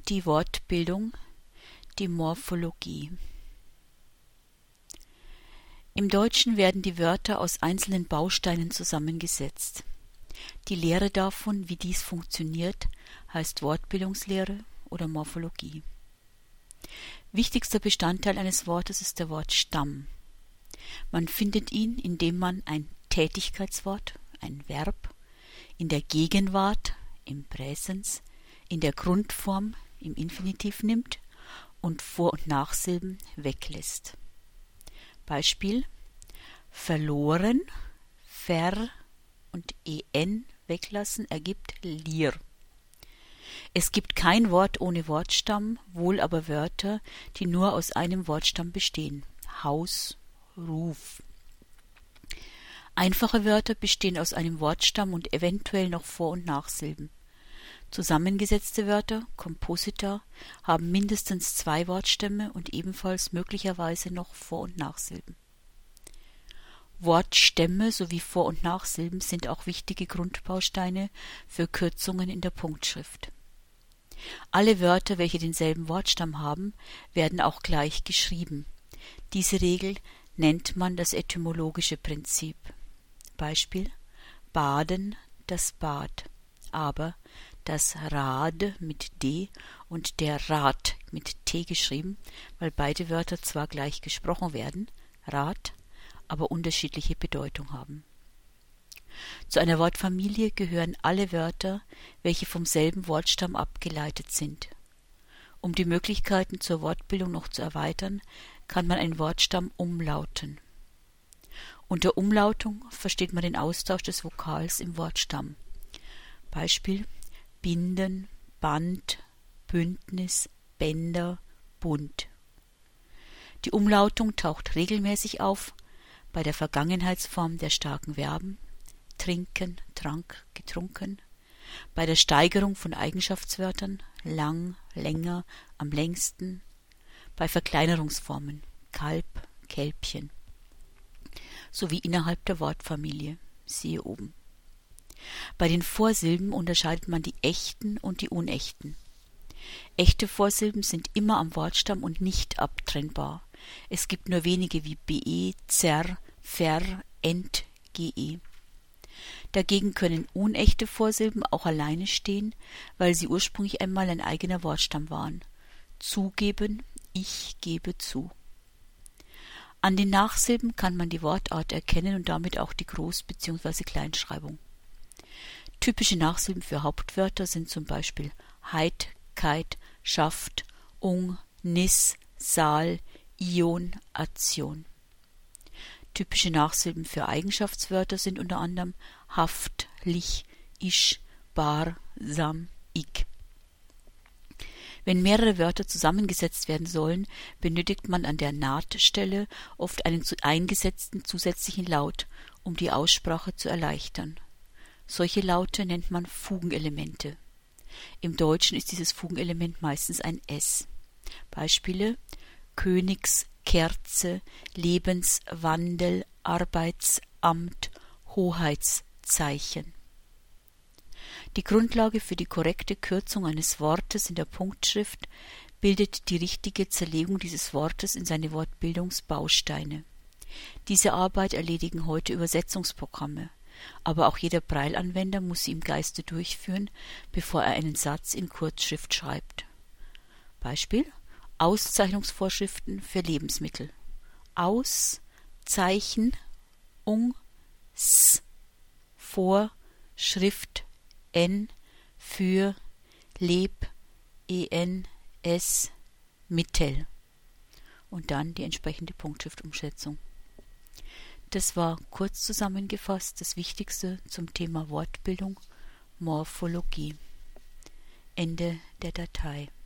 Die Wortbildung, die Morphologie. Im Deutschen werden die Wörter aus einzelnen Bausteinen zusammengesetzt. Die Lehre davon, wie dies funktioniert, heißt Wortbildungslehre oder Morphologie. Wichtigster Bestandteil eines Wortes ist der Wortstamm. Man findet ihn, indem man ein Tätigkeitswort, ein Verb, in der Gegenwart, im Präsens, in der Grundform, im Infinitiv nimmt und Vor- und Nachsilben weglässt. Beispiel: verloren, ver und en weglassen ergibt Lier. Es gibt kein Wort ohne Wortstamm, wohl aber Wörter, die nur aus einem Wortstamm bestehen. Haus, Ruf. Einfache Wörter bestehen aus einem Wortstamm und eventuell noch Vor- und Nachsilben. Zusammengesetzte Wörter, Komposita, haben mindestens 2 Wortstämme und ebenfalls möglicherweise noch Vor- und Nachsilben. Wortstämme sowie Vor- und Nachsilben sind auch wichtige Grundbausteine für Kürzungen in der Punktschrift. Alle Wörter, welche denselben Wortstamm haben, werden auch gleich geschrieben. Diese Regel nennt man das etymologische Prinzip. Beispiel: baden, das Bad, aber das Rad mit D und der Rat mit T geschrieben, weil beide Wörter zwar gleich gesprochen werden, Rad, aber unterschiedliche Bedeutung haben. Zu einer Wortfamilie gehören alle Wörter, welche vom selben Wortstamm abgeleitet sind. Um die Möglichkeiten zur Wortbildung noch zu erweitern, kann man einen Wortstamm umlauten. Unter Umlautung versteht man den Austausch des Vokals im Wortstamm. Beispiel: binden, Band, Bündnis, Bänder, Bund. Die Umlautung taucht regelmäßig auf bei der Vergangenheitsform der starken Verben trinken, trank, getrunken, bei der Steigerung von Eigenschaftswörtern lang, länger, am längsten, bei Verkleinerungsformen Kalb, Kälbchen, sowie innerhalb der Wortfamilie, siehe oben. Bei den Vorsilben unterscheidet man die echten und die unechten. Echte Vorsilben sind immer am Wortstamm und nicht abtrennbar. Es gibt nur wenige wie be, zer, ver, ent, ge. Dagegen können unechte Vorsilben auch alleine stehen, weil sie ursprünglich einmal ein eigener Wortstamm waren. Zugeben, ich gebe zu. An den Nachsilben kann man die Wortart erkennen und damit auch die Groß- bzw. Kleinschreibung. Typische Nachsilben für Hauptwörter sind zum Beispiel heit, keit, schaft, ung, nis, saal, ion, ation. Typische Nachsilben für Eigenschaftswörter sind unter anderem haft, lich, isch, bar, sam, ik. Wenn mehrere Wörter zusammengesetzt werden sollen, benötigt man an der Nahtstelle oft einen eingesetzten zusätzlichen Laut, um die Aussprache zu erleichtern. Solche Laute nennt man Fugenelemente. Im Deutschen ist dieses Fugenelement meistens ein S. Beispiele: Königskerze, Lebenswandel, Arbeitsamt, Hoheitszeichen. Die Grundlage für die korrekte Kürzung eines Wortes in der Punktschrift bildet die richtige Zerlegung dieses Wortes in seine Wortbildungsbausteine. Diese Arbeit erledigen heute Übersetzungsprogramme, aber auch jeder Brailleanwender muss sie im Geiste durchführen, bevor er einen Satz in Kurzschrift schreibt. Beispiel: Auszeichnungsvorschriften für Lebensmittel. Aus, Zeichen, s, vor, Schrift, n, für, leb, s, Mittel. Und dann die entsprechende Punktschriftumschätzung. Das war kurz zusammengefasst das Wichtigste zum Thema Wortbildung, Morphologie. Ende der Datei.